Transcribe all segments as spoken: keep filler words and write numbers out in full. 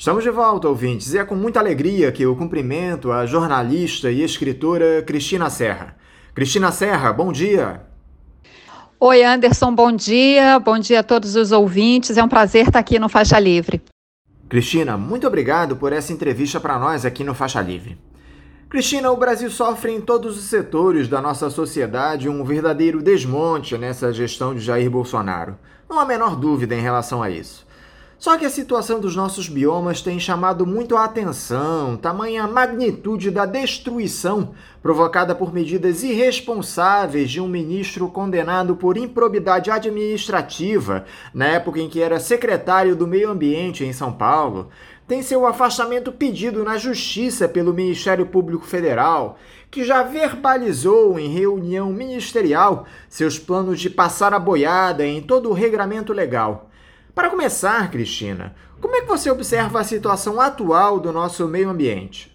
Estamos de volta, ouvintes, e é com muita alegria que eu cumprimento a jornalista e escritora Cristina Serra. Cristina Serra, bom dia. Oi, Anderson, bom dia. Bom dia a todos os ouvintes. É um prazer estar aqui no Faixa Livre. Cristina, muito obrigado por essa entrevista para nós aqui no Faixa Livre. Cristina, o Brasil sofre em todos os setores da nossa sociedade um verdadeiro desmonte nessa gestão de Jair Bolsonaro. Não há a menor dúvida em relação a isso. Só que a situação dos nossos biomas tem chamado muito a atenção, tamanha magnitude da destruição provocada por medidas irresponsáveis de um ministro condenado por improbidade administrativa na época em que era secretário do Meio Ambiente em São Paulo, tem seu afastamento pedido na Justiça pelo Ministério Público Federal, que já verbalizou em reunião ministerial seus planos de passar a boiada em todo o regramento legal. Para começar, Cristina, como é que você observa a situação atual do nosso meio ambiente?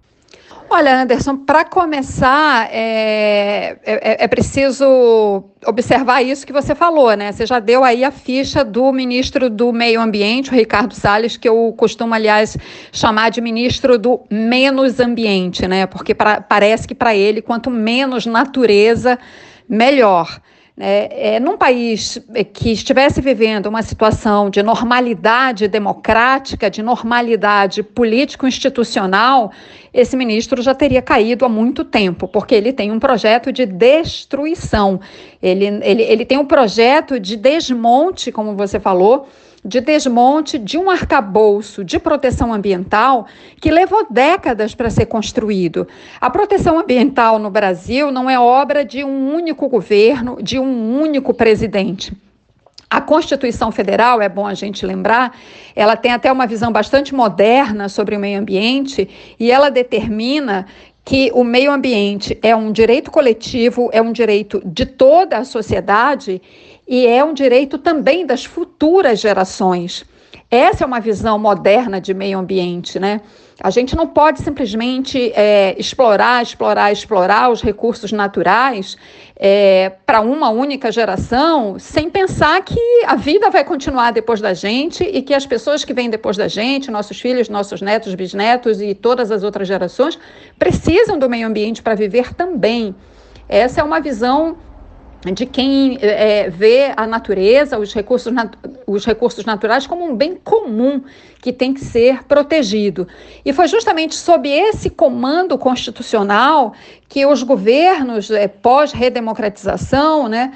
Olha, Anderson, para começar, é, é, é preciso observar isso que você falou, né? Você já deu aí a ficha do ministro do Meio Ambiente, o Ricardo Salles, que eu costumo, aliás, chamar de ministro do menos ambiente, né? Porque pra, parece que para ele, quanto menos natureza, melhor. É, é, num país que estivesse vivendo uma situação de normalidade democrática, de normalidade político-institucional, esse ministro já teria caído há muito tempo, porque ele tem um projeto de destruição, ele, ele, ele tem um projeto de desmonte, como você falou, de desmonte de um arcabouço de proteção ambiental que levou décadas para ser construído. A proteção ambiental no Brasil não é obra de um único governo, de um único presidente. A Constituição Federal, é bom a gente lembrar, ela tem até uma visão bastante moderna sobre o meio ambiente e ela determina que o meio ambiente é um direito coletivo, é um direito de toda a sociedade e é um direito também das futuras gerações. Essa é uma visão moderna de meio ambiente, né? A gente não pode simplesmente é, explorar, explorar, explorar os recursos naturais é, para uma única geração, sem pensar que a vida vai continuar depois da gente e que as pessoas que vêm depois da gente, nossos filhos, nossos netos, bisnetos e todas as outras gerações, precisam do meio ambiente para viver também. Essa é uma visão de quem é, vê a natureza, os recursos, nat- os recursos naturais como um bem comum que tem que ser protegido. E foi justamente sob esse comando constitucional que os governos é, pós-redemocratização, né,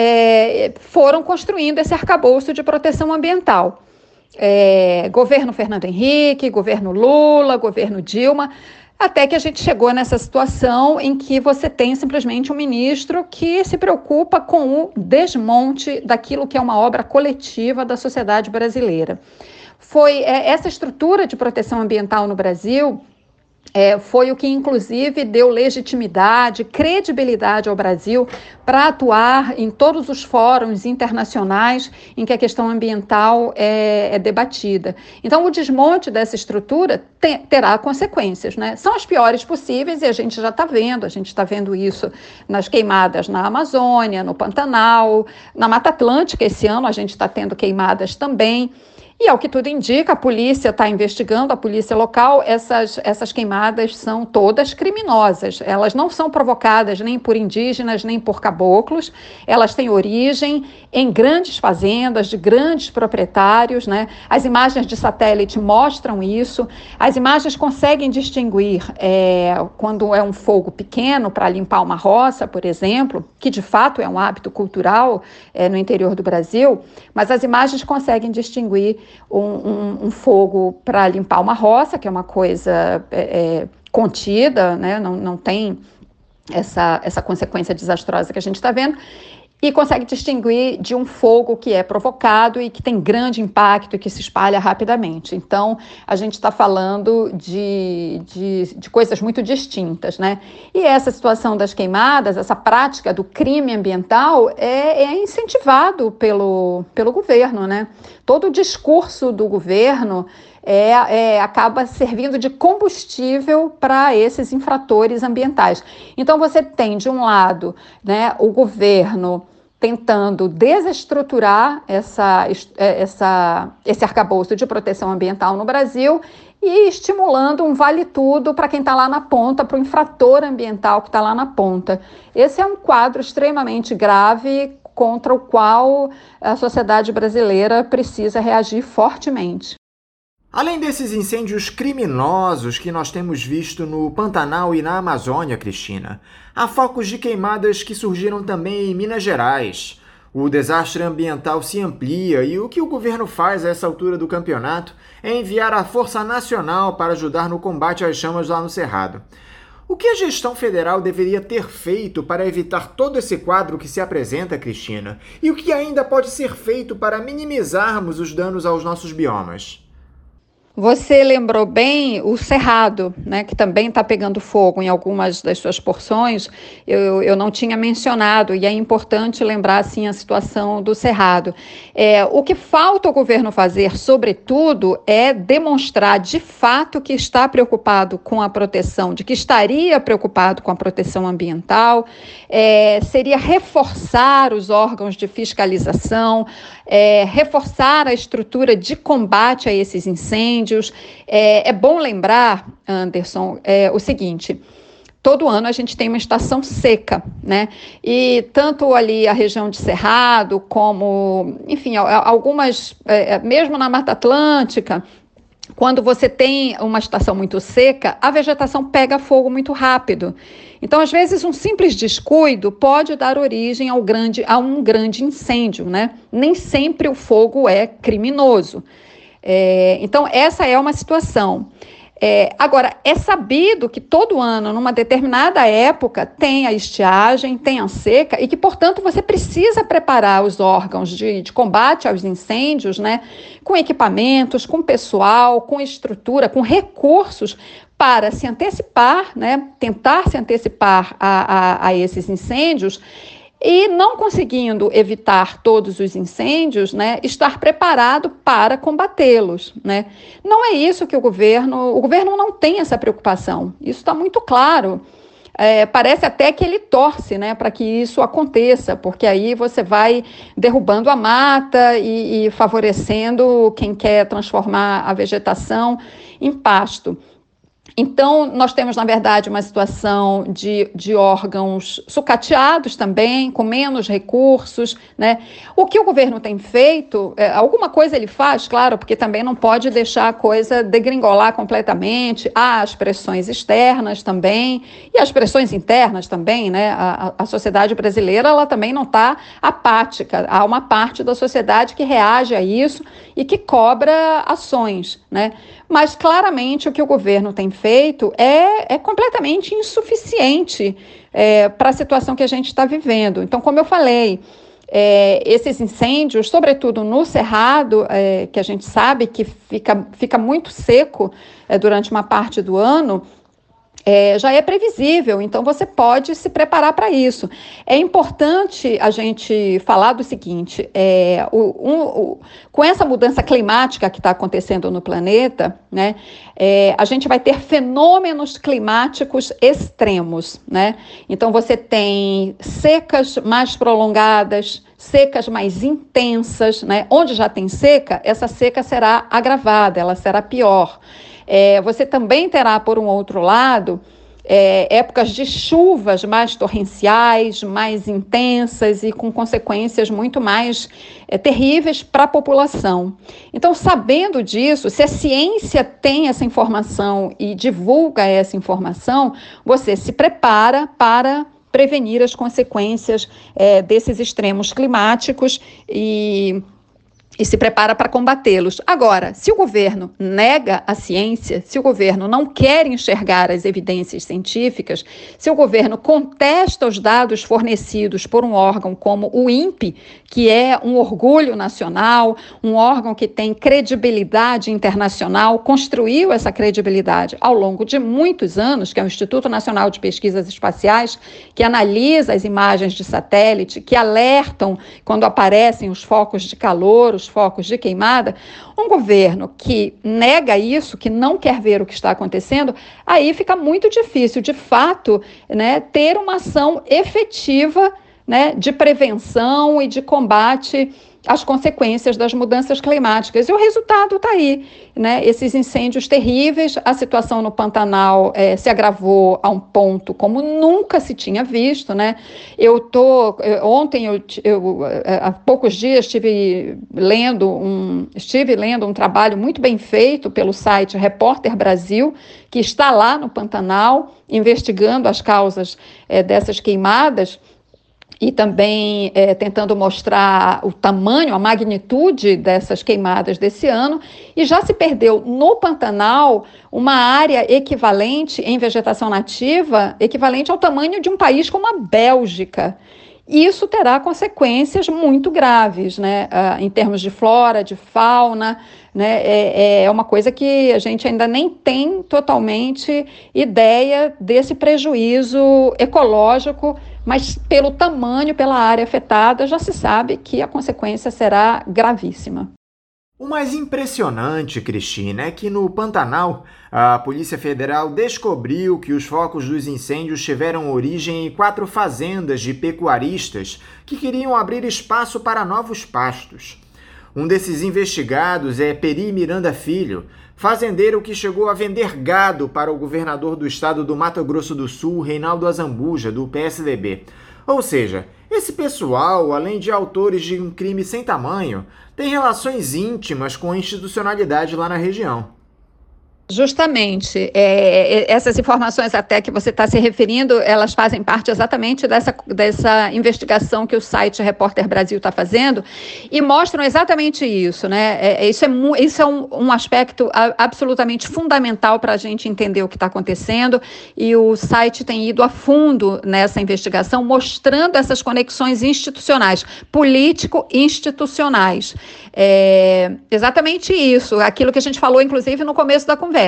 é, foram construindo esse arcabouço de proteção ambiental. É, governo Fernando Henrique, governo Lula, governo Dilma, até que a gente chegou nessa situação em que você tem simplesmente um ministro que se preocupa com o desmonte daquilo que é uma obra coletiva da sociedade brasileira. Foi é, essa estrutura de proteção ambiental no Brasil É, foi o que, inclusive, deu legitimidade, credibilidade ao Brasil para atuar em todos os fóruns internacionais em que a questão ambiental é, é debatida. Então, o desmonte dessa estrutura te, terá consequências, né? São as piores possíveis e a gente já está vendo, a gente está vendo isso nas queimadas na Amazônia, no Pantanal, na Mata Atlântica. Esse ano a gente está tendo queimadas também. E, ao que tudo indica, a polícia está investigando, a polícia local, essas, essas queimadas são todas criminosas. Elas não são provocadas nem por indígenas, nem por caboclos. Elas têm origem em grandes fazendas, de grandes proprietários, né? As imagens de satélite mostram isso. As imagens conseguem distinguir é, quando é um fogo pequeno para limpar uma roça, por exemplo, que de fato é um hábito cultural é, no interior do Brasil, mas as imagens conseguem distinguir Um, um, um fogo para limpar uma roça, que é uma coisa é, é, contida, né? não, não tem essa, essa consequência desastrosa que a gente está vendo, e consegue distinguir de um fogo que é provocado e que tem grande impacto e que se espalha rapidamente. Então, a gente está falando de, de, de coisas muito distintas, né? E essa situação das queimadas, essa prática do crime ambiental é, é incentivado pelo, pelo governo, né? Todo o discurso do governo É, é, acaba servindo de combustível para esses infratores ambientais. Então, você tem, de um lado, né, o governo tentando desestruturar essa, essa, esse arcabouço de proteção ambiental no Brasil e estimulando um vale-tudo para quem está lá na ponta, para o infrator ambiental que está lá na ponta. Esse é um quadro extremamente grave contra o qual a sociedade brasileira precisa reagir fortemente. Além desses incêndios criminosos que nós temos visto no Pantanal e na Amazônia, Cristina, há focos de queimadas que surgiram também em Minas Gerais. O desastre ambiental se amplia e o que o governo faz a essa altura do campeonato é enviar a Força Nacional para ajudar no combate às chamas lá no Cerrado. O que a gestão federal deveria ter feito para evitar todo esse quadro que se apresenta, Cristina? E o que ainda pode ser feito para minimizarmos os danos aos nossos biomas? Você lembrou bem o Cerrado, né, que também está pegando fogo em algumas das suas porções. Eu, eu não tinha mencionado, e é importante lembrar assim, a situação do Cerrado. É, o que falta o governo fazer, sobretudo, é demonstrar de fato que está preocupado com a proteção, de que estaria preocupado com a proteção ambiental, é, seria reforçar os órgãos de fiscalização, é, reforçar a estrutura de combate a esses incêndios. É, é bom lembrar, Anderson, é, o seguinte: todo ano a gente tem uma estação seca, né? E tanto ali a região de Cerrado, como, enfim, algumas, é, mesmo na Mata Atlântica, quando você tem uma estação muito seca, a vegetação pega fogo muito rápido. Então, às vezes, um simples descuido pode dar origem ao grande, a um grande incêndio, né? Nem sempre o fogo é criminoso. É, então, essa é uma situação. É, agora, é sabido que todo ano, numa determinada época, tem a estiagem, tem a seca e que, portanto, você precisa preparar os órgãos de, de combate aos incêndios, né, com equipamentos, com pessoal, com estrutura, com recursos para se antecipar, né, tentar se antecipar a, a, a esses incêndios. E não conseguindo evitar todos os incêndios, né, estar preparado para combatê-los, né? Não é isso que o governo... O governo não tem essa preocupação. Isso está muito claro. É, parece até que ele torce, né, para que isso aconteça, porque aí você vai derrubando a mata e, e favorecendo quem quer transformar a vegetação em pasto. Então, nós temos, na verdade, uma situação de, de órgãos sucateados também, com menos recursos, né? O que o governo tem feito, é, alguma coisa ele faz, claro, porque também não pode deixar a coisa degringolar completamente. Há as pressões externas também, e as pressões internas também, né? A, a sociedade brasileira, ela também não está apática. Há uma parte da sociedade que reage a isso e que cobra ações, né? Mas, claramente, o que o governo tem feito é, é completamente insuficiente é, para a situação que a gente está vivendo. Então, como eu falei, é, esses incêndios, sobretudo no Cerrado, é, que a gente sabe que fica, fica muito seco é, durante uma parte do ano, É, já é previsível, então você pode se preparar para isso. É importante a gente falar do seguinte, é, o, um, o, com essa mudança climática que está acontecendo no planeta, né, é, a gente vai ter fenômenos climáticos extremos, né? Então você tem secas mais prolongadas, secas mais intensas, né? Onde já tem seca, essa seca será agravada, ela será pior. É, você também terá, por um outro lado, é, épocas de chuvas mais torrenciais, mais intensas e com consequências muito mais é, terríveis para a população. Então, sabendo disso, se a ciência tem essa informação e divulga essa informação, você se prepara para prevenir as consequências é, desses extremos climáticos e... e se prepara para combatê-los. Agora, se o governo nega a ciência, se o governo não quer enxergar as evidências científicas, se o governo contesta os dados fornecidos por um órgão como o INPE, que é um orgulho nacional, um órgão que tem credibilidade internacional, construiu essa credibilidade ao longo de muitos anos, que é o Instituto Nacional de Pesquisas Espaciais, que analisa as imagens de satélite, que alertam quando aparecem os focos de calor, os focos de queimada, um governo que nega isso, que não quer ver o que está acontecendo, aí fica muito difícil, de fato, né, ter uma ação efetiva né, de prevenção e de combate às consequências das mudanças climáticas. E o resultado está aí, né? Esses incêndios terríveis, a situação no Pantanal é, se agravou a um ponto como nunca se tinha visto, né? Eu tô, ontem, eu, eu, há poucos dias, estive lendo, um, estive lendo um trabalho muito bem feito pelo site Repórter Brasil, que está lá no Pantanal, investigando as causas é, dessas queimadas, e também é, tentando mostrar o tamanho, a magnitude dessas queimadas desse ano, e já se perdeu no Pantanal uma área equivalente em vegetação nativa, equivalente ao tamanho de um país como a Bélgica. E isso terá consequências muito graves, né, uh, em termos de flora, de fauna, né, é, é uma coisa que a gente ainda nem tem totalmente ideia desse prejuízo ecológico, mas pelo tamanho, pela área afetada, já se sabe que a consequência será gravíssima. O mais impressionante, Cristina, é que no Pantanal, a Polícia Federal descobriu que os focos dos incêndios tiveram origem em quatro fazendas de pecuaristas que queriam abrir espaço para novos pastos. Um desses investigados é Peri Miranda Filho, fazendeiro que chegou a vender gado para o governador do estado do Mato Grosso do Sul, Reinaldo Azambuja, do P S D B. Ou seja, esse pessoal, além de autores de um crime sem tamanho, tem relações íntimas com a institucionalidade lá na região. Justamente, é, essas informações até que você está se referindo, elas fazem parte exatamente dessa, dessa investigação que o site Repórter Brasil está fazendo e mostram exatamente isso, né? É, isso é, isso é um, um aspecto a, absolutamente fundamental para a gente entender o que está acontecendo, e o site tem ido a fundo nessa investigação, mostrando essas conexões institucionais, político-institucionais. É, exatamente isso, aquilo que a gente falou, inclusive, no começo da conversa.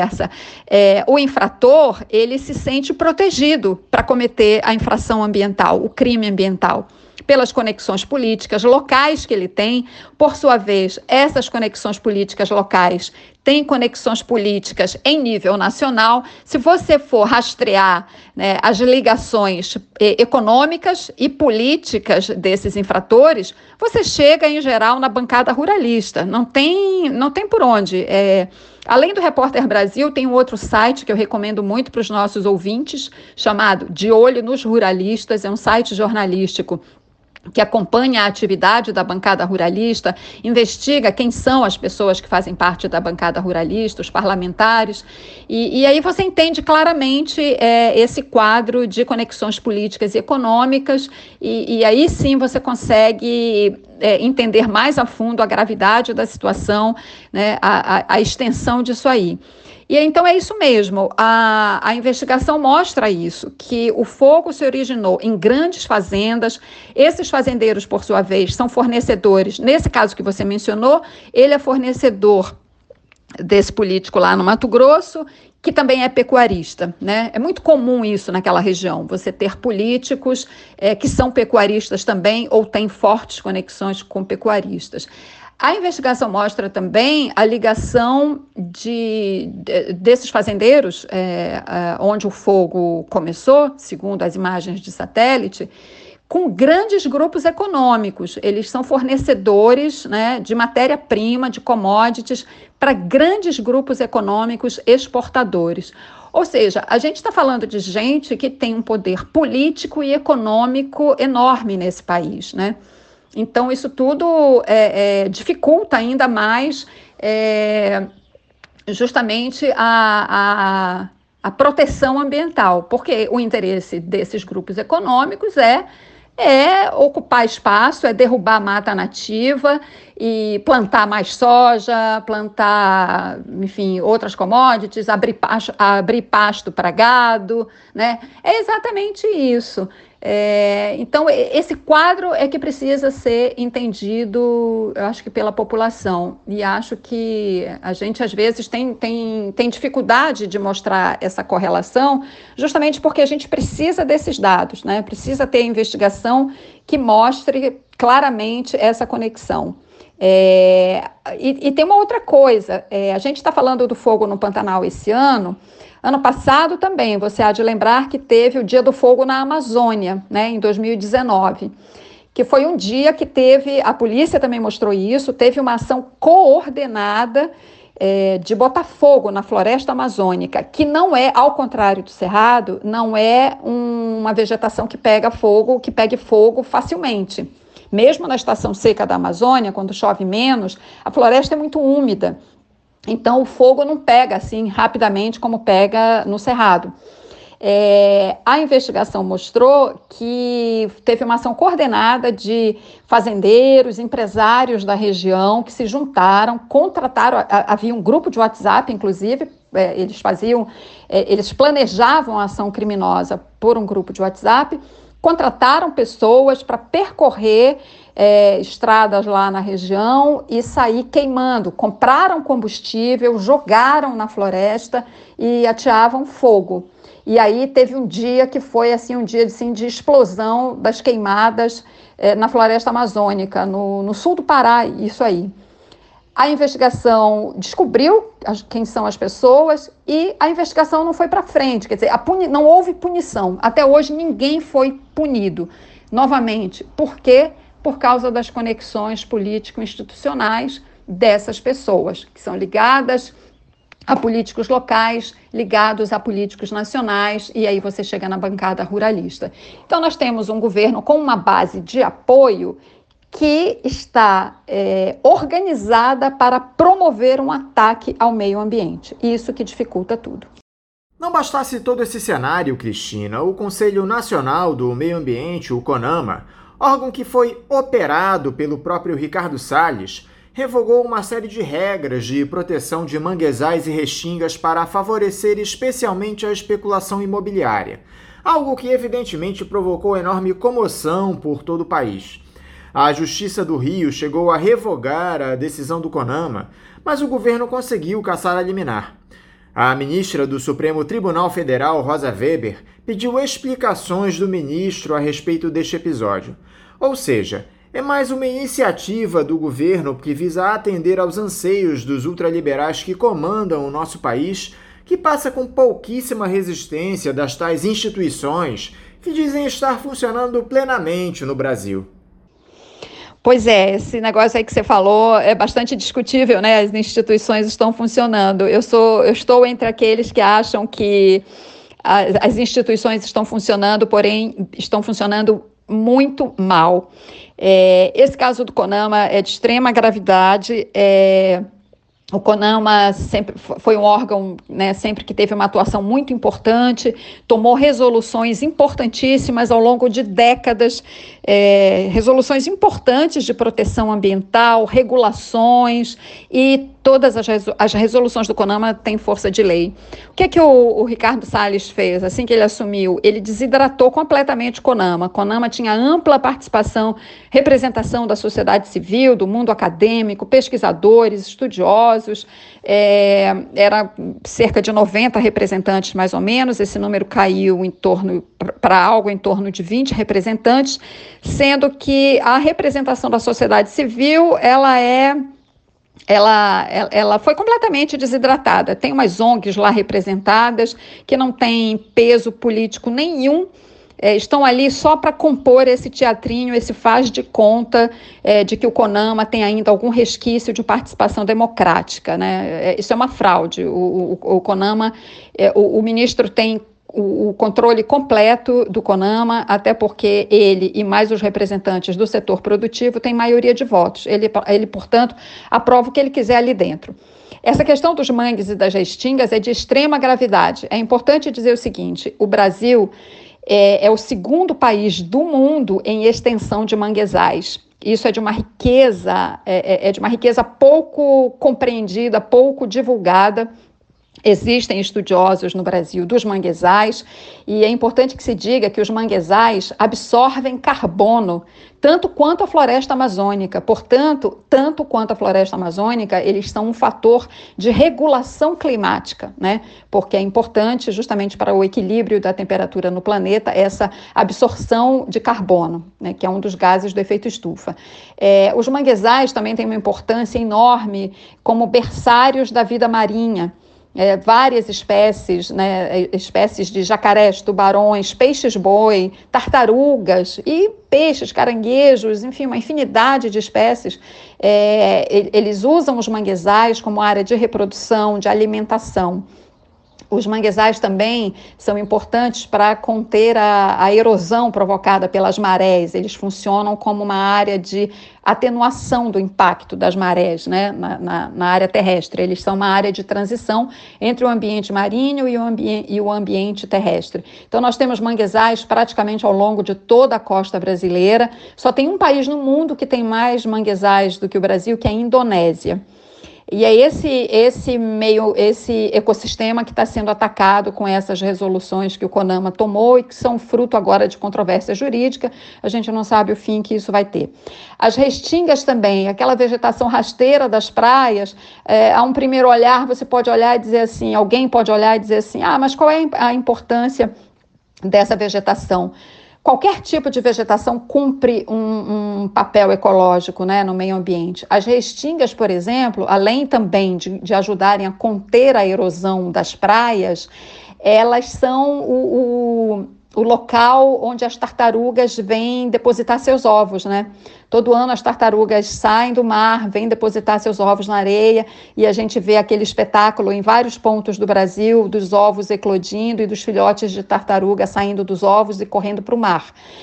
É, o infrator, ele se sente protegido para cometer a infração ambiental, o crime ambiental, pelas conexões políticas locais que ele tem. Por sua vez, essas conexões políticas locais têm conexões políticas em nível nacional. Se você for rastrear, né, as ligações eh, econômicas e políticas desses infratores, você chega, em geral, na bancada ruralista. Não tem, não tem por onde. É, além do Repórter Brasil, tem um outro site que eu recomendo muito para os nossos ouvintes, chamado De Olho nos Ruralistas. É um site jornalístico que acompanha a atividade da bancada ruralista, investiga quem são as pessoas que fazem parte da bancada ruralista, os parlamentares, e, e aí você entende claramente é, esse quadro de conexões políticas e econômicas, e, e aí sim você consegue é, entender mais a fundo a gravidade da situação, né, a, a, a extensão disso aí. E então é isso mesmo, a, a investigação mostra isso, que o fogo se originou em grandes fazendas. Esses fazendeiros, por sua vez, são fornecedores, nesse caso que você mencionou, ele é fornecedor desse político lá no Mato Grosso, que também é pecuarista, né? É muito comum isso naquela região, você ter políticos é, que são pecuaristas também ou têm fortes conexões com pecuaristas. A investigação mostra também a ligação de, de, desses fazendeiros, é, é, onde o fogo começou, segundo as imagens de satélite, com grandes grupos econômicos. Eles são fornecedores, né, de matéria-prima, de commodities, para grandes grupos econômicos exportadores. Ou seja, a gente está falando de gente que tem um poder político e econômico enorme nesse país, né? Então, isso tudo é, é, dificulta ainda mais é, justamente a, a, a proteção ambiental, porque o interesse desses grupos econômicos é, é ocupar espaço, é derrubar a mata nativa e plantar mais soja, plantar, enfim, outras commodities, abrir pasto, abrir pasto para gado, né? É exatamente isso. É, então, esse quadro é que precisa ser entendido, eu acho que pela população, e acho que a gente às vezes tem, tem, tem dificuldade de mostrar essa correlação, justamente porque a gente precisa desses dados, né? Precisa ter investigação que mostre claramente essa conexão. É, e, e tem uma outra coisa, é, a gente está falando do fogo no Pantanal esse ano. Ano passado também, você há de lembrar que teve o Dia do Fogo na Amazônia, né, em dois mil e dezenove, que foi um dia que teve, a polícia também mostrou isso, teve uma ação coordenada é, de botar fogo na floresta amazônica, que não é, ao contrário do Cerrado, não é um, uma vegetação que pega fogo, que pegue fogo facilmente. Mesmo na estação seca da Amazônia, quando chove menos, a floresta é muito úmida. Então, o fogo não pega assim rapidamente como pega no Cerrado. É, a investigação mostrou que teve uma ação coordenada de fazendeiros, empresários da região que se juntaram, contrataram, havia um grupo de WhatsApp, inclusive, é, eles faziam, é, eles planejavam a ação criminosa por um grupo de WhatsApp, contrataram pessoas para percorrer é, estradas lá na região e sair queimando. Compraram combustível, jogaram na floresta e ateavam fogo. E aí teve um dia que foi assim, um dia assim, de explosão das queimadas é, na floresta amazônica, no, no sul do Pará, isso aí. A investigação descobriu quem são as pessoas e a investigação não foi para frente, quer dizer, a puni- não houve punição. Até hoje ninguém foi punido. Novamente, por quê? Por causa das conexões político-institucionais dessas pessoas, que são ligadas a políticos locais, ligados a políticos nacionais, e aí você chega na bancada ruralista. Então nós temos um governo com uma base de apoio que está é, organizada para promover um ataque ao meio ambiente. Isso que dificulta tudo. Não bastasse todo esse cenário, Cristina, o Conselho Nacional do Meio Ambiente, o CONAMA, órgão que foi operado pelo próprio Ricardo Salles, revogou uma série de regras de proteção de manguezais e restingas para favorecer especialmente a especulação imobiliária, algo que evidentemente provocou enorme comoção por todo o país. A Justiça do Rio chegou a revogar a decisão do CONAMA, mas o governo conseguiu cassar a liminar. A ministra do Supremo Tribunal Federal, Rosa Weber, pediu explicações do ministro a respeito deste episódio. Ou seja, é mais uma iniciativa do governo que visa atender aos anseios dos ultraliberais que comandam o nosso país, que passa com pouquíssima resistência das tais instituições que dizem estar funcionando plenamente no Brasil. Pois é, esse negócio aí que você falou é bastante discutível, né? As instituições estão funcionando. Eu sou, eu estou entre aqueles que acham que a, as instituições estão funcionando, porém estão funcionando muito mal. É, esse caso do CONAMA é de extrema gravidade. É, o CONAMA sempre foi um órgão, né, sempre que teve uma atuação muito importante, tomou resoluções importantíssimas ao longo de décadas, é, resoluções importantes de proteção ambiental, regulações, e todas as, resolu- as resoluções do CONAMA têm força de lei. O que é que o, o Ricardo Salles fez assim que ele assumiu? Ele desidratou completamente o CONAMA. O CONAMA tinha ampla participação, representação da sociedade civil, do mundo acadêmico, pesquisadores, estudiosos, é, era cerca de noventa representantes mais ou menos, esse número caiu em torno para algo em torno de vinte representantes, sendo que a representação da sociedade civil, ela é Ela, ela foi completamente desidratada. Tem umas O N Gs lá representadas que não têm peso político nenhum, é, estão ali só para compor esse teatrinho, esse faz de conta é, de que o CONAMA tem ainda algum resquício de participação democrática, né? É, isso é uma fraude. O, o, o CONAMA, é, o, o ministro tem o, o controle completo do CONAMA, até porque ele e mais os representantes do setor produtivo têm maioria de votos. Ele, ele, portanto, aprova o que ele quiser ali dentro. Essa questão dos mangues e das restingas é de extrema gravidade. É importante dizer o seguinte: o Brasil é, é o segundo país do mundo em extensão de manguezais. Isso é de uma riqueza, é, é de uma riqueza pouco compreendida, pouco divulgada. Existem estudiosos no Brasil dos manguezais e é importante que se diga que os manguezais absorvem carbono tanto quanto a floresta amazônica. Portanto, tanto quanto a floresta amazônica, eles são um fator de regulação climática, né? Porque é importante justamente para o equilíbrio da temperatura no planeta essa absorção de carbono, né? Que é um dos gases do efeito estufa. É, os manguezais também têm uma importância enorme como berçários da vida marinha. É, várias espécies, né, espécies de jacarés, tubarões, peixes-boi, tartarugas e peixes, caranguejos, enfim, uma infinidade de espécies. É, eles usam os manguezais como área de reprodução, de alimentação. Os manguezais também são importantes para conter a, a erosão provocada pelas marés. Eles funcionam como uma área de atenuação do impacto das marés, né, na, na, na área terrestre. Eles são uma área de transição entre o ambiente marinho e o, ambi- e o ambiente terrestre. Então, nós temos manguezais praticamente ao longo de toda a costa brasileira. Só tem um país no mundo que tem mais manguezais do que o Brasil, que é a Indonésia. E é esse, esse meio, esse ecossistema que está sendo atacado com essas resoluções que o CONAMA tomou e que são fruto agora de controvérsia jurídica. A gente não sabe o fim que isso vai ter. As restingas também, aquela vegetação rasteira das praias, é, a um primeiro olhar você pode olhar e dizer assim, alguém pode olhar e dizer assim, ah, mas qual é a importância dessa vegetação? Qualquer tipo de vegetação cumpre um, um papel ecológico, né, no meio ambiente. As restingas, por exemplo, além também de, de ajudarem a conter a erosão das praias, elas são o, o, o local onde as tartarugas vêm depositar seus ovos, né? Todo ano as tartarugas saem do mar, vêm depositar seus ovos na areia e a gente vê aquele espetáculo em vários pontos do Brasil, dos ovos eclodindo e dos filhotes de tartaruga saindo dos ovos e correndo para o mar.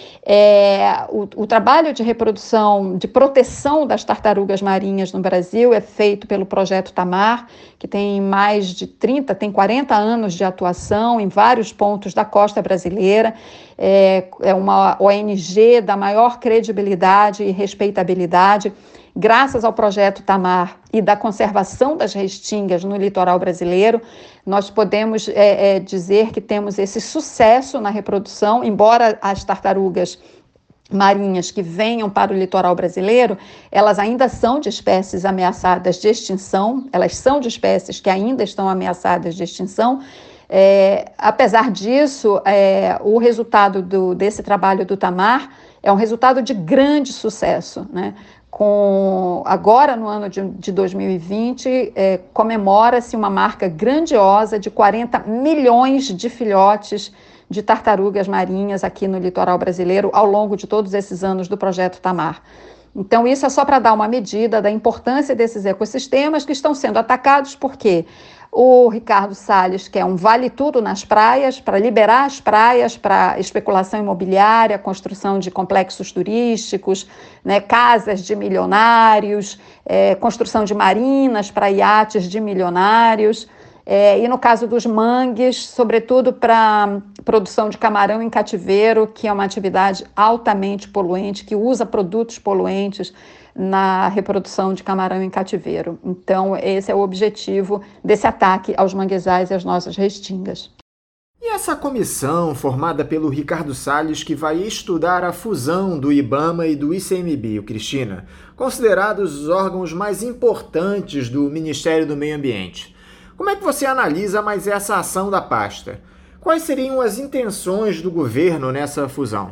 É, o, o trabalho de reprodução, de proteção das tartarugas marinhas no Brasil é feito pelo Projeto Tamar, que tem mais de trinta, tem quarenta anos de atuação em vários pontos da costa brasileira. É, é uma O N G da maior credibilidade e respeitabilidade. Graças ao Projeto Tamar e da conservação das restingas no litoral brasileiro, nós podemos é, é, dizer que temos esse sucesso na reprodução, embora as tartarugas marinhas que venham para o litoral brasileiro, elas ainda são de espécies ameaçadas de extinção, elas são de espécies que ainda estão ameaçadas de extinção. É, apesar disso, é, o resultado do, desse trabalho do Tamar é um resultado de grande sucesso, né? Com, agora, no ano de, de dois mil e vinte, é, comemora-se uma marca grandiosa de quarenta milhões de filhotes de tartarugas marinhas aqui no litoral brasileiro ao longo de todos esses anos do Projeto Tamar. Então, isso é só para dar uma medida da importância desses ecossistemas que estão sendo atacados, porque o Ricardo Salles quer um vale-tudo nas praias, para liberar as praias para especulação imobiliária, construção de complexos turísticos, né, casas de milionários, é, construção de marinas para iates de milionários. É, e no caso dos mangues, sobretudo para produção de camarão em cativeiro, que é uma atividade altamente poluente, que usa produtos poluentes na reprodução de camarão em cativeiro. Então, esse é o objetivo desse ataque aos manguezais e às nossas restingas. E essa comissão formada pelo Ricardo Salles que vai estudar a fusão do IBAMA e do I C M B I, Cristina, considerados os órgãos mais importantes do Ministério do Meio Ambiente. Como é que você analisa mais essa ação da pasta? Quais seriam as intenções do governo nessa fusão?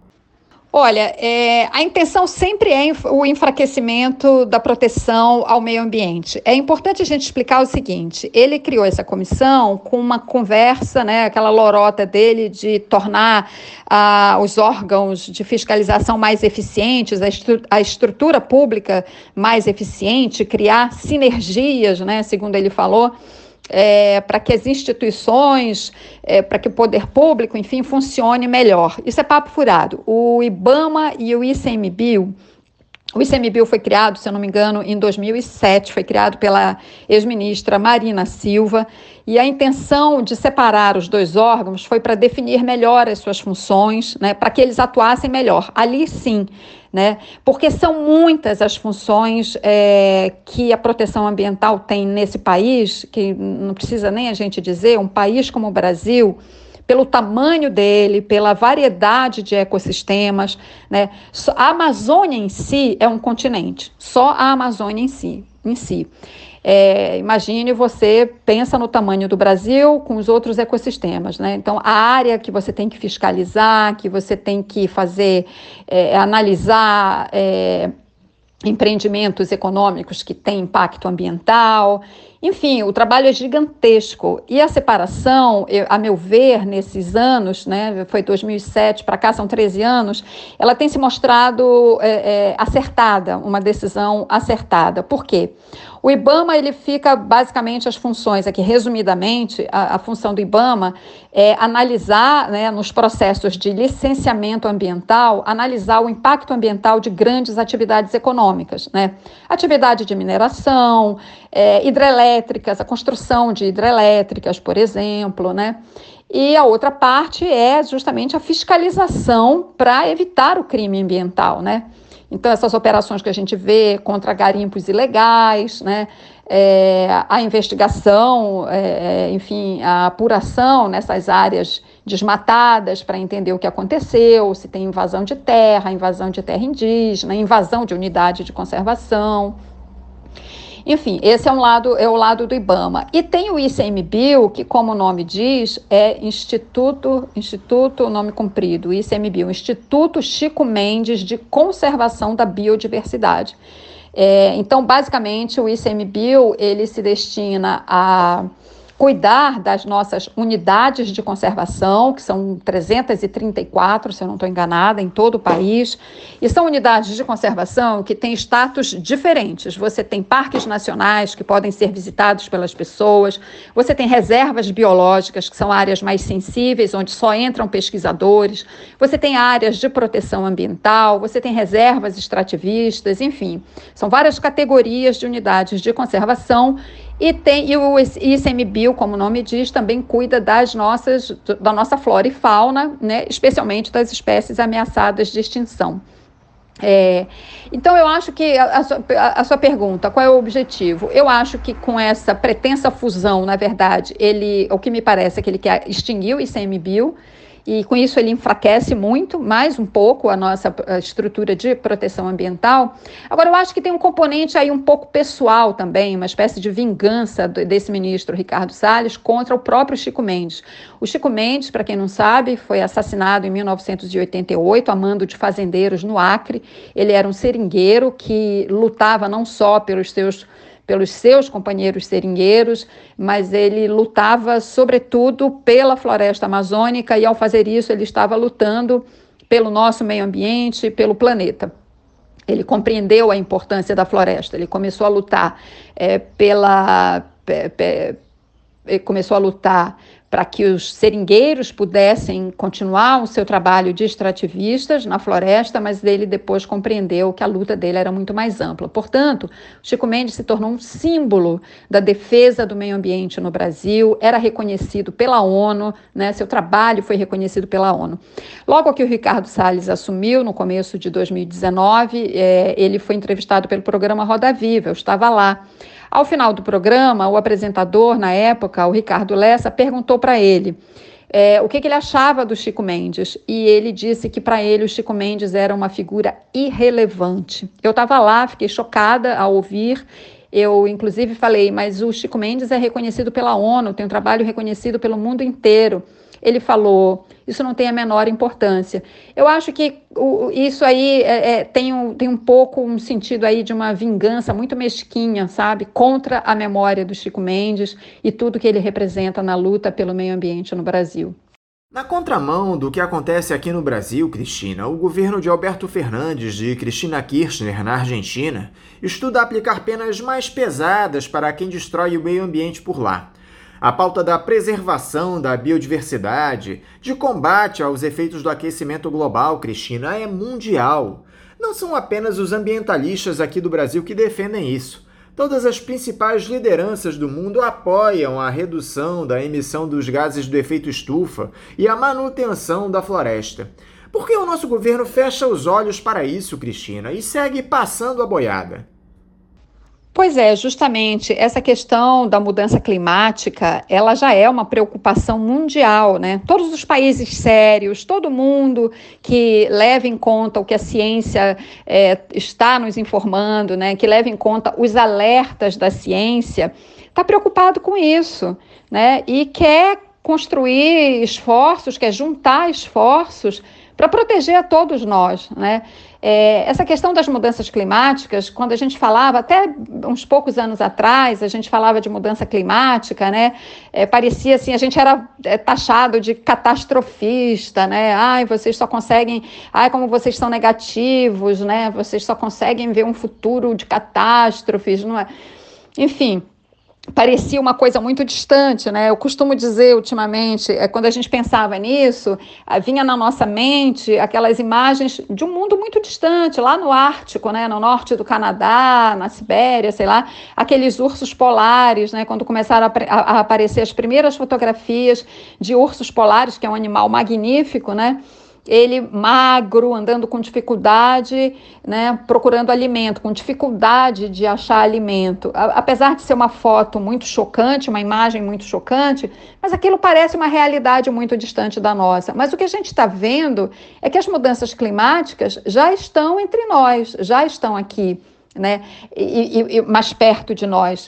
Olha, é, a intenção sempre é o enfraquecimento da proteção ao meio ambiente. É importante a gente explicar o seguinte: ele criou essa comissão com uma conversa, né, aquela lorota dele de tornar ah, os órgãos de fiscalização mais eficientes, a, estru- a estrutura pública mais eficiente, criar sinergias, né, segundo ele falou, É, para que as instituições, é, para que o poder público, enfim, funcione melhor. Isso é papo furado. O IBAMA e o I C M B I O ICMBio foi criado, se eu não me engano, em dois mil e sete, foi criado pela ex-ministra Marina Silva, e a intenção de separar os dois órgãos foi para definir melhor as suas funções, né, para que eles atuassem melhor. Ali sim, né, porque são muitas as funções é, que a proteção ambiental tem nesse país, que não precisa nem a gente dizer, um país como o Brasil, pelo tamanho dele, pela variedade de ecossistemas, né? A Amazônia em si é um continente, só a Amazônia em si. Em si. É, imagine você pensa no tamanho do Brasil com os outros ecossistemas, né? Então, a área que você tem que fiscalizar, que você tem que fazer, é, analisar, é, empreendimentos econômicos que têm impacto ambiental. Enfim, o trabalho é gigantesco e a separação, eu, a meu ver, nesses anos, né, foi dois mil e sete para cá, são treze anos, ela tem se mostrado é, é, acertada, uma decisão acertada. Por quê? O IBAMA, ele fica basicamente as funções, aqui resumidamente, a, a função do IBAMA é analisar, né, nos processos de licenciamento ambiental, analisar o impacto ambiental de grandes atividades econômicas, né? Atividade de mineração, é, hidrelétricas, a construção de hidrelétricas, por exemplo, né? E a outra parte é justamente a fiscalização para evitar o crime ambiental, né? Então, essas operações que a gente vê contra garimpos ilegais, né, é, a investigação, é, enfim, a apuração nessas áreas desmatadas para entender o que aconteceu, se tem invasão de terra, invasão de terra indígena, invasão de unidade de conservação. Enfim, esse é um lado, é o lado do IBAMA. E tem o ICMBio, que, como o nome diz, é Instituto, Instituto, nome comprido, ICMBio, Instituto Chico Mendes de Conservação da Biodiversidade. É, então, basicamente, o ICMBio, ele se destina a cuidar das nossas unidades de conservação, que são trezentas e trinta e quatro, se eu não estou enganada, em todo o país, e são unidades de conservação que têm status diferentes. Você tem parques nacionais que podem ser visitados pelas pessoas, você tem reservas biológicas, que são áreas mais sensíveis, onde só entram pesquisadores, você tem áreas de proteção ambiental, você tem reservas extrativistas, enfim, são várias categorias de unidades de conservação. E, tem, e o ICMBio, como o nome diz, também cuida das nossas, da nossa flora e fauna, né, especialmente das espécies ameaçadas de extinção. É, então, eu acho que a, a, sua, a sua pergunta, qual é o objetivo? Eu acho que com essa pretensa fusão, na verdade, ele, o que me parece é que ele quer extinguir o ICMBio, e com isso ele enfraquece muito, mais um pouco, a nossa a estrutura de proteção ambiental. Agora, eu acho que tem um componente aí um pouco pessoal também, uma espécie de vingança desse ministro Ricardo Salles contra o próprio Chico Mendes. O Chico Mendes, para quem não sabe, foi assassinado em mil novecentos e oitenta e oito, a mando de fazendeiros no Acre. Ele era um seringueiro que lutava não só pelos seus pelos seus companheiros seringueiros, mas ele lutava, sobretudo, pela floresta amazônica, e, ao fazer isso, ele estava lutando pelo nosso meio ambiente, pelo planeta. Ele compreendeu a importância da floresta, ele começou a lutar é, pela... Pe, pe, começou a lutar para que os seringueiros pudessem continuar o seu trabalho de extrativistas na floresta, mas ele depois compreendeu que a luta dele era muito mais ampla. Portanto, Chico Mendes se tornou um símbolo da defesa do meio ambiente no Brasil, era reconhecido pela ONU, né, seu trabalho foi reconhecido pela ONU. Logo que o Ricardo Salles assumiu, no começo de dois mil e dezenove, é, ele foi entrevistado pelo programa Roda Viva, eu estava lá. Ao final do programa, o apresentador, na época, o Ricardo Lessa, perguntou para ele é, o que, que ele achava do Chico Mendes. E ele disse que, para ele, o Chico Mendes era uma figura irrelevante. Eu estava lá, fiquei chocada ao ouvir. Eu, inclusive, falei, mas o Chico Mendes é reconhecido pela ONU, tem um trabalho reconhecido pelo mundo inteiro. Ele falou, isso não tem a menor importância. Eu acho que o, isso aí é, é, tem, um, tem um pouco um sentido aí de uma vingança muito mesquinha, sabe? Contra a memória do Chico Mendes e tudo que ele representa na luta pelo meio ambiente no Brasil. Na contramão do que acontece aqui no Brasil, Cristina, o governo de Alberto Fernandes e Cristina Kirchner, na Argentina, estuda aplicar penas mais pesadas para quem destrói o meio ambiente por lá. A pauta da preservação da biodiversidade, de combate aos efeitos do aquecimento global, Cristina, é mundial. Não são apenas os ambientalistas aqui do Brasil que defendem isso. Todas as principais lideranças do mundo apoiam a redução da emissão dos gases do efeito estufa e a manutenção da floresta. Por que o nosso governo fecha os olhos para isso, Cristina, e segue passando a boiada? Pois é, justamente essa questão da mudança climática, ela já é uma preocupação mundial, né? Todos os países sérios, todo mundo que leva em conta o que a ciência é, está nos informando, né? Que leva em conta os alertas da ciência, está preocupado com isso, né? E quer construir esforços, quer juntar esforços para proteger a todos nós, né? É, essa questão das mudanças climáticas, quando a gente falava, até uns poucos anos atrás, a gente falava de mudança climática, né? É, parecia assim, a gente era é, taxado de catastrofista, né? Ai, vocês só conseguem, ai, como vocês são negativos, né? Vocês só conseguem ver um futuro de catástrofes, não é? Enfim, parecia uma coisa muito distante, né? Eu costumo dizer ultimamente, é, quando a gente pensava nisso, vinha na nossa mente aquelas imagens de um mundo muito distante, lá no Ártico, né? No norte do Canadá, na Sibéria, sei lá, aqueles ursos polares, né? Quando começaram a, a, a aparecer as primeiras fotografias de ursos polares, que é um animal magnífico, né? Ele magro, andando com dificuldade, né, procurando alimento, com dificuldade de achar alimento. A, apesar de ser uma foto muito chocante, uma imagem muito chocante, mas aquilo parece uma realidade muito distante da nossa. Mas o que a gente está vendo é que as mudanças climáticas já estão entre nós, já estão aqui, né, e, e, e mais perto de nós.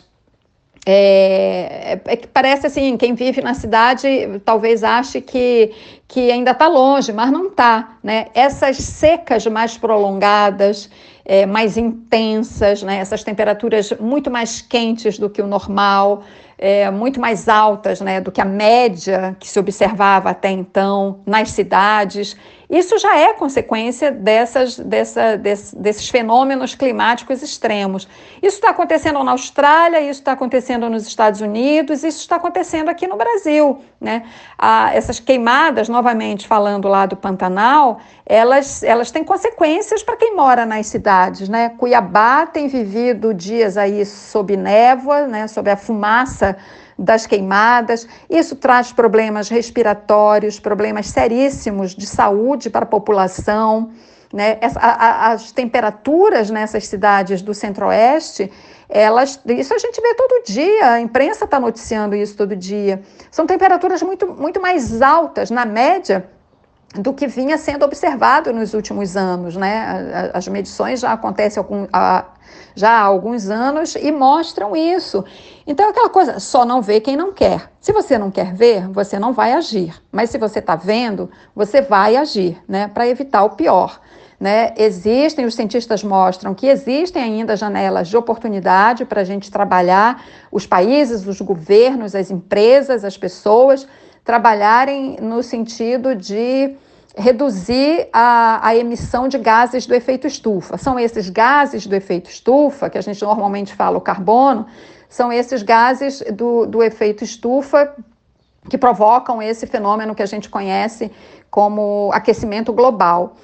É, é que parece assim, quem vive na cidade talvez ache que, que ainda está longe, mas não está, né? Essas secas mais prolongadas, é, mais intensas, né? Essas temperaturas muito mais quentes do que o normal, é, muito mais altas, né, do que a média que se observava até então nas cidades. Isso já é consequência dessas, dessa, desse, desses fenômenos climáticos extremos. Isso está acontecendo na Austrália, isso está acontecendo nos Estados Unidos, isso está acontecendo aqui no Brasil, né? Ah, essas queimadas, novamente falando lá do Pantanal, elas, elas têm consequências para quem mora nas cidades, né? Cuiabá tem vivido dias aí sob névoa, né? Sob a fumaça das queimadas. Isso traz problemas respiratórios, problemas seríssimos de saúde para a população, né? As, a, as temperaturas nessas cidades do Centro-Oeste, elas, isso a gente vê todo dia, a imprensa está noticiando isso todo dia. São temperaturas muito, muito mais altas, na média, do que vinha sendo observado nos últimos anos, né? As medições já acontecem algum, há, já há alguns anos e mostram isso. Então, é aquela coisa, só não vê quem não quer. Se você não quer ver, você não vai agir. Mas se você está vendo, você vai agir, né? Para evitar o pior. Né? Existem, os cientistas mostram que existem ainda janelas de oportunidade para a gente trabalhar, os países, os governos, as empresas, as pessoas, trabalharem no sentido de reduzir a, a emissão de gases do efeito estufa. São esses gases do efeito estufa, que a gente normalmente fala o carbono, são esses gases do, do efeito estufa que provocam esse fenômeno que a gente conhece como aquecimento global.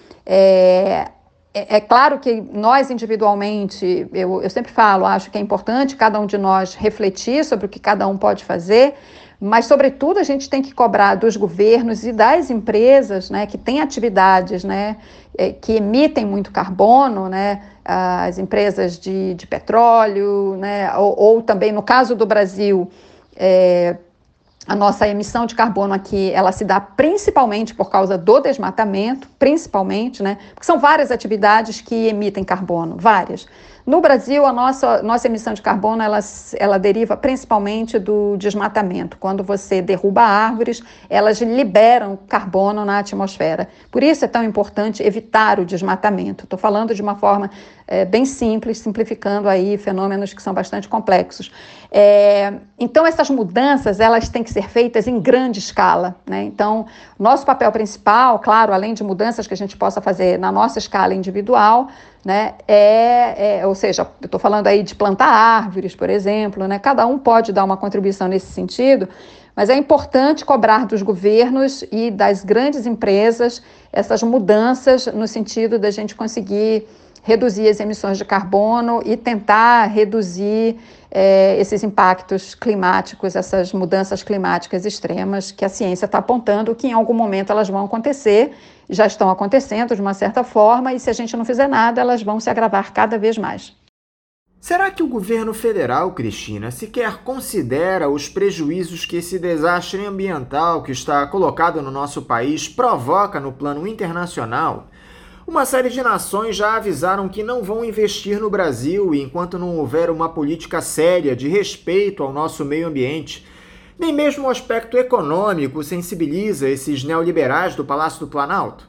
É, é, é claro que nós individualmente, eu, eu sempre falo, acho que é importante cada um de nós refletir sobre o que cada um pode fazer, mas, sobretudo, a gente tem que cobrar dos governos e das empresas, né, que têm atividades, né, que emitem muito carbono, né, as empresas de, de petróleo, né, ou, ou também, no caso do Brasil, é, a nossa emissão de carbono aqui, ela se dá principalmente por causa do desmatamento, principalmente, né, porque são várias atividades que emitem carbono, várias. No Brasil, a nossa, nossa emissão de carbono, ela, ela deriva principalmente do desmatamento. Quando você derruba árvores, elas liberam carbono na atmosfera. Por isso é tão importante evitar o desmatamento. Estou falando de uma forma é, bem simples, simplificando aí fenômenos que são bastante complexos. É, então, essas mudanças, elas têm que ser feitas em grande escala, né? Então, nosso papel principal, claro, além de mudanças que a gente possa fazer na nossa escala individual, né, é, é, ou seja, eu estou falando aí de plantar árvores, por exemplo, né, cada um pode dar uma contribuição nesse sentido, Mas é importante cobrar dos governos e das grandes empresas essas mudanças no sentido da gente conseguir reduzir as emissões de carbono e tentar reduzir é, esses impactos climáticos, essas mudanças climáticas extremas que a ciência está apontando que em algum momento elas vão acontecer, já estão acontecendo de uma certa forma, e se a gente não fizer nada, elas vão se agravar cada vez mais. Será que o governo federal, Cristina, sequer considera os prejuízos que esse desastre ambiental que está colocado no nosso país provoca no plano internacional? Uma série de nações já avisaram que não vão investir no Brasil enquanto não houver uma política séria de respeito ao nosso meio ambiente. Nem mesmo o aspecto econômico sensibiliza esses neoliberais do Palácio do Planalto?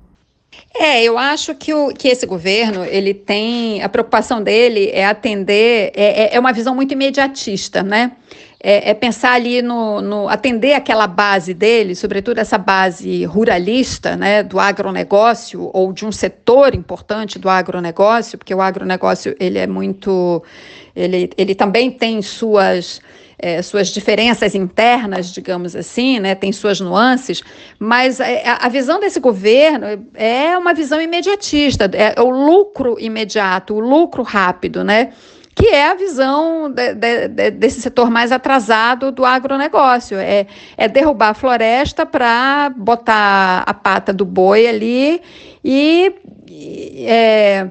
É, eu acho que, o, que esse governo, ele tem, a preocupação dele é atender, é, é uma visão muito imediatista, né? É, é pensar ali no, no, atender aquela base dele, sobretudo essa base ruralista, né, do agronegócio, ou de um setor importante do agronegócio, porque o agronegócio, ele é muito, ele, ele também tem suas... É, suas diferenças internas, digamos assim, né, tem suas nuances, mas a, a visão desse governo é uma visão imediatista, é o lucro imediato, o lucro rápido, né, que é a visão de, de, de, desse setor mais atrasado do agronegócio, é, é derrubar a floresta para botar a pata do boi ali e... e é,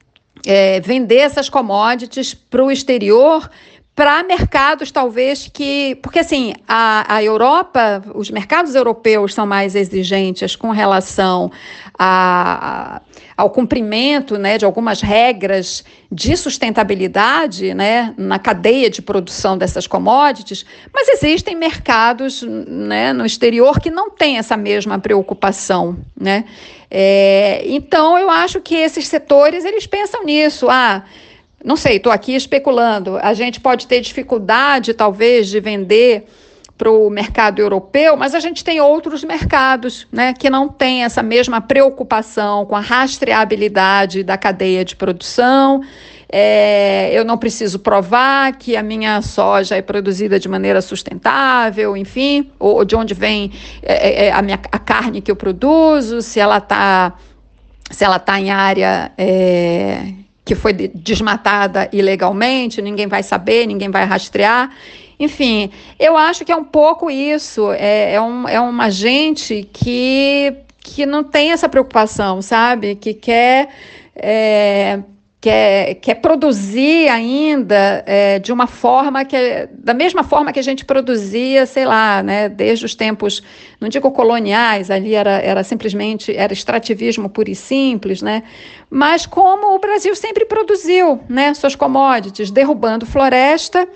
é, vender essas commodities para o exterior, para mercados talvez que... Porque assim, a, a Europa, os mercados europeus são mais exigentes com relação a, a, ao cumprimento, né, de algumas regras de sustentabilidade, né, na cadeia de produção dessas commodities, mas existem mercados, né, no exterior que não têm essa mesma preocupação, né? É, então, eu acho que esses setores, eles pensam nisso, ah... Não sei, estou aqui especulando. A gente pode ter dificuldade, talvez, de vender para o mercado europeu, mas a gente tem outros mercados, né, que não têm essa mesma preocupação com a rastreabilidade da cadeia de produção. É, eu não preciso provar que a minha soja é produzida de maneira sustentável, enfim, ou, ou de onde vem é, é, a, minha, a carne que eu produzo, se ela está se ela tá em área... É, que foi desmatada ilegalmente, ninguém vai saber, ninguém vai rastrear. Enfim, eu acho que é um pouco isso, é, é, um, é uma gente que, que não tem essa preocupação, sabe? Que quer... É, Quer, quer produzir ainda é, de uma forma que, da mesma forma que a gente produzia, sei lá, né, desde os tempos, não digo coloniais, ali era, era simplesmente, era extrativismo puro e simples, né, mas como o Brasil sempre produziu, né, suas commodities, derrubando floresta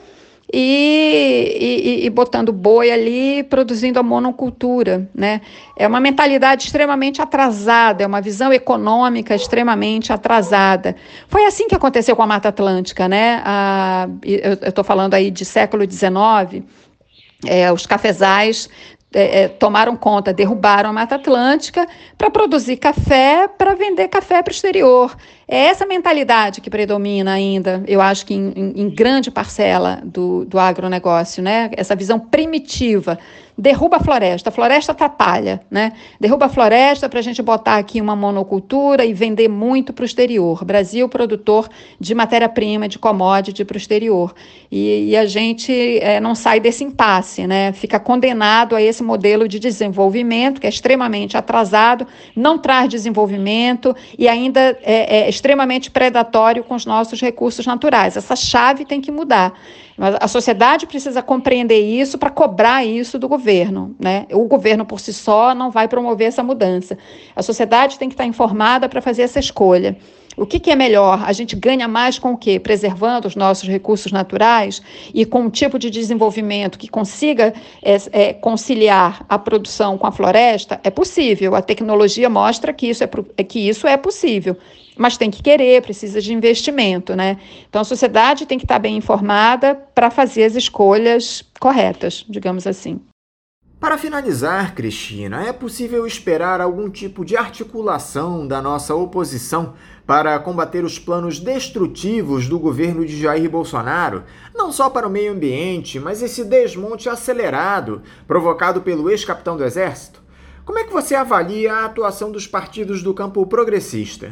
E, e, e botando boi ali, produzindo a monocultura, né? É uma mentalidade extremamente atrasada, é uma visão econômica extremamente atrasada. Foi assim que aconteceu com a Mata Atlântica, né? A, eu estou falando aí de século dezenove, é, os cafezais É, é, tomaram conta, derrubaram a Mata Atlântica para produzir café, para vender café para o exterior. É essa mentalidade que predomina ainda, eu acho que em, em, em grande parcela do, do agronegócio, né? Essa visão primitiva. Derruba a floresta, a floresta atrapalha, né? Derruba a floresta para a gente botar aqui uma monocultura e vender muito para o exterior. Brasil, produtor de matéria-prima, de commodity para o exterior. E, e a gente é, não sai desse impasse, né? Fica condenado a esse modelo de desenvolvimento, que é extremamente atrasado, não traz desenvolvimento e ainda é, é extremamente predatório com os nossos recursos naturais. Essa chave tem que mudar. Mas a sociedade precisa compreender isso para cobrar isso do governo, né? O governo por si só não vai promover essa mudança. A sociedade tem que estar informada para fazer essa escolha. O que, que é melhor? A gente ganha mais com o quê? Preservando os nossos recursos naturais e com um tipo de desenvolvimento que consiga é, é, conciliar a produção com a floresta? É possível. A tecnologia mostra que isso é, que isso é possível. Mas tem que querer, precisa de investimento, né? Então, a sociedade tem que estar bem informada para fazer as escolhas corretas, digamos assim. Para finalizar, Cristina, é possível esperar algum tipo de articulação da nossa oposição para combater os planos destrutivos do governo de Jair Bolsonaro, não só para o meio ambiente, mas esse desmonte acelerado provocado pelo ex-capitão do Exército? Como é que você avalia a atuação dos partidos do campo progressista?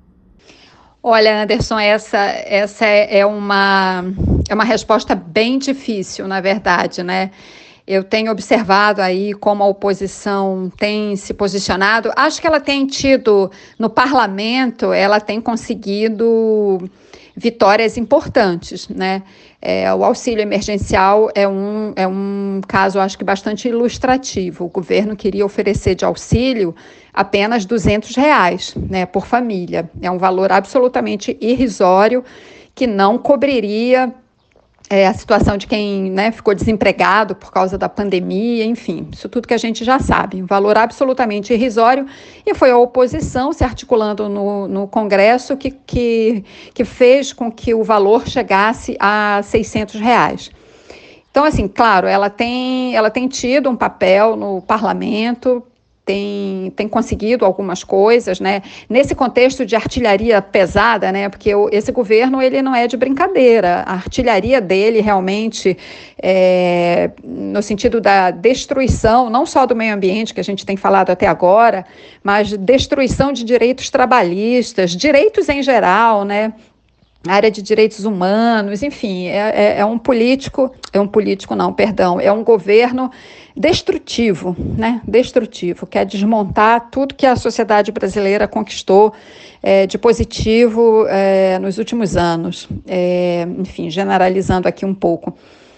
Olha, Anderson, essa, essa é uma, é uma resposta bem difícil, na verdade, né? Eu tenho observado aí como a oposição tem se posicionado. Acho que ela tem tido, no parlamento, ela tem conseguido vitórias importantes, né? É, o auxílio emergencial é um, é um caso, acho que bastante ilustrativo. O governo queria oferecer de auxílio apenas duzentos reais, né, por família. É um valor absolutamente irrisório que não cobriria É, a situação de quem, né, ficou desempregado por causa da pandemia, enfim, isso tudo que a gente já sabe, um valor absolutamente irrisório, e foi a oposição se articulando no, no Congresso que, que, que fez com que o valor chegasse a seiscentos reais. Então, assim, claro, ela tem, ela tem tido um papel no parlamento, tem, tem conseguido algumas coisas, né? Nesse contexto de artilharia pesada, né? Porque o, esse governo, ele não é de brincadeira. A artilharia dele realmente, é, no sentido da destruição, não só do meio ambiente, que a gente tem falado até agora, mas destruição de direitos trabalhistas, direitos em geral, né? Área de direitos humanos, enfim, é, é, é um político, é um político não, perdão, é um governo destrutivo, né, destrutivo, quer desmontar tudo que a sociedade brasileira conquistou é, de positivo é, nos últimos anos, é, enfim, generalizando aqui um pouco.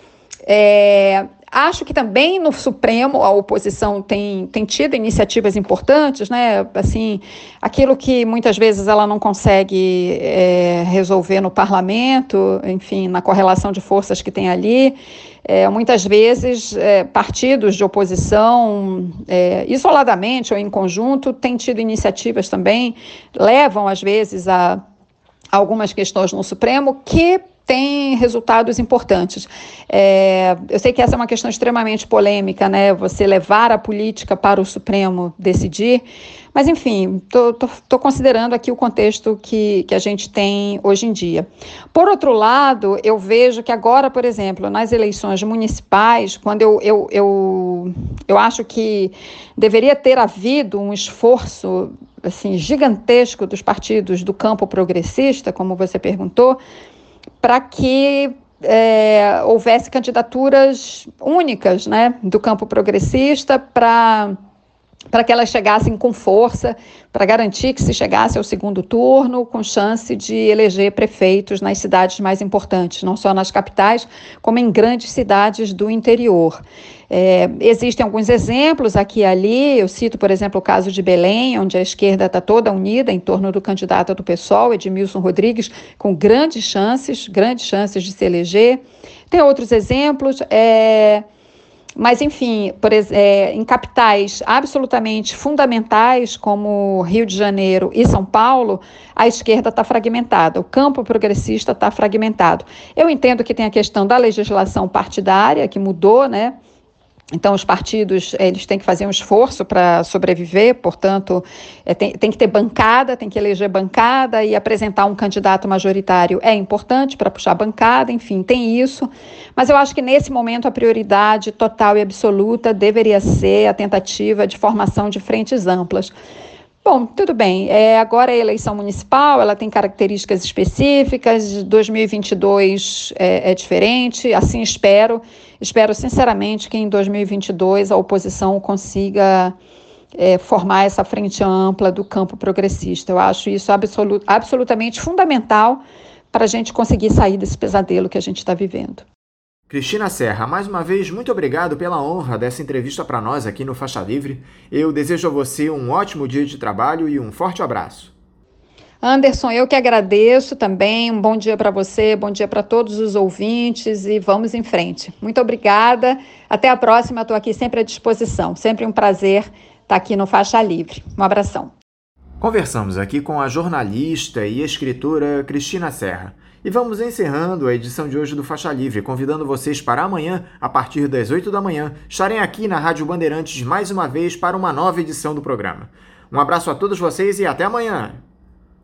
É, acho que também no Supremo a oposição tem, tem tido iniciativas importantes, né? Assim, aquilo que muitas vezes ela não consegue é, resolver no parlamento, enfim, na correlação de forças que tem ali. É, muitas vezes é, partidos de oposição, é, isoladamente ou em conjunto, têm tido iniciativas também, levam às vezes a algumas questões no Supremo que tem resultados importantes. É, eu sei que essa é uma questão extremamente polêmica, né? Você levar a política para o Supremo decidir, mas, enfim, estou considerando aqui o contexto que, que a gente tem hoje em dia. Por outro lado, eu vejo que agora, por exemplo, nas eleições municipais, quando eu, eu, eu, eu acho que deveria ter havido um esforço assim, gigantesco dos partidos do campo progressista, como você perguntou, para que é, houvesse candidaturas únicas, né, do campo progressista para para que elas chegassem com força, para garantir que se chegasse ao segundo turno com chance de eleger prefeitos nas cidades mais importantes, não só nas capitais, como em grandes cidades do interior. É, existem alguns exemplos aqui e ali, eu cito, por exemplo, o caso de Belém, onde a esquerda está toda unida em torno do candidato do PSOL, Edmilson Rodrigues, com grandes chances, grandes chances de se eleger. Tem outros exemplos, é... Mas, enfim, por, é, em capitais absolutamente fundamentais, como Rio de Janeiro e São Paulo, a esquerda está fragmentada, o campo progressista está fragmentado. Eu entendo que tem a questão da legislação partidária, que mudou, né? Então, os partidos, eles têm que fazer um esforço para sobreviver, portanto, é, tem, tem que ter bancada, tem que eleger bancada e apresentar um candidato majoritário é importante para puxar bancada, enfim, tem isso. Mas eu acho que, nesse momento, a prioridade total e absoluta deveria ser a tentativa de formação de frentes amplas. Bom, tudo bem, é, agora a eleição municipal, ela tem características específicas, dois mil e vinte e dois é, é diferente, assim espero, espero sinceramente que em dois mil e vinte e dois a oposição consiga é, formar essa frente ampla do campo progressista. Eu acho isso absolut, absolutamente fundamental para a gente conseguir sair desse pesadelo que a gente está vivendo. Cristina Serra, mais uma vez, muito obrigado pela honra dessa entrevista para nós aqui no Faixa Livre. Eu desejo a você um ótimo dia de trabalho e um forte abraço. Anderson, eu que agradeço também. Um bom dia para você, bom dia para todos os ouvintes e vamos em frente. Muito obrigada. Até a próxima. Estou aqui sempre à disposição. Sempre um prazer estar aqui no Faixa Livre. Um abração. Conversamos aqui com a jornalista e escritora Cristina Serra. E vamos encerrando a edição de hoje do Faixa Livre, convidando vocês para amanhã, a partir das oito da manhã, estarem aqui na Rádio Bandeirantes mais uma vez para uma nova edição do programa. Um abraço a todos vocês e até amanhã!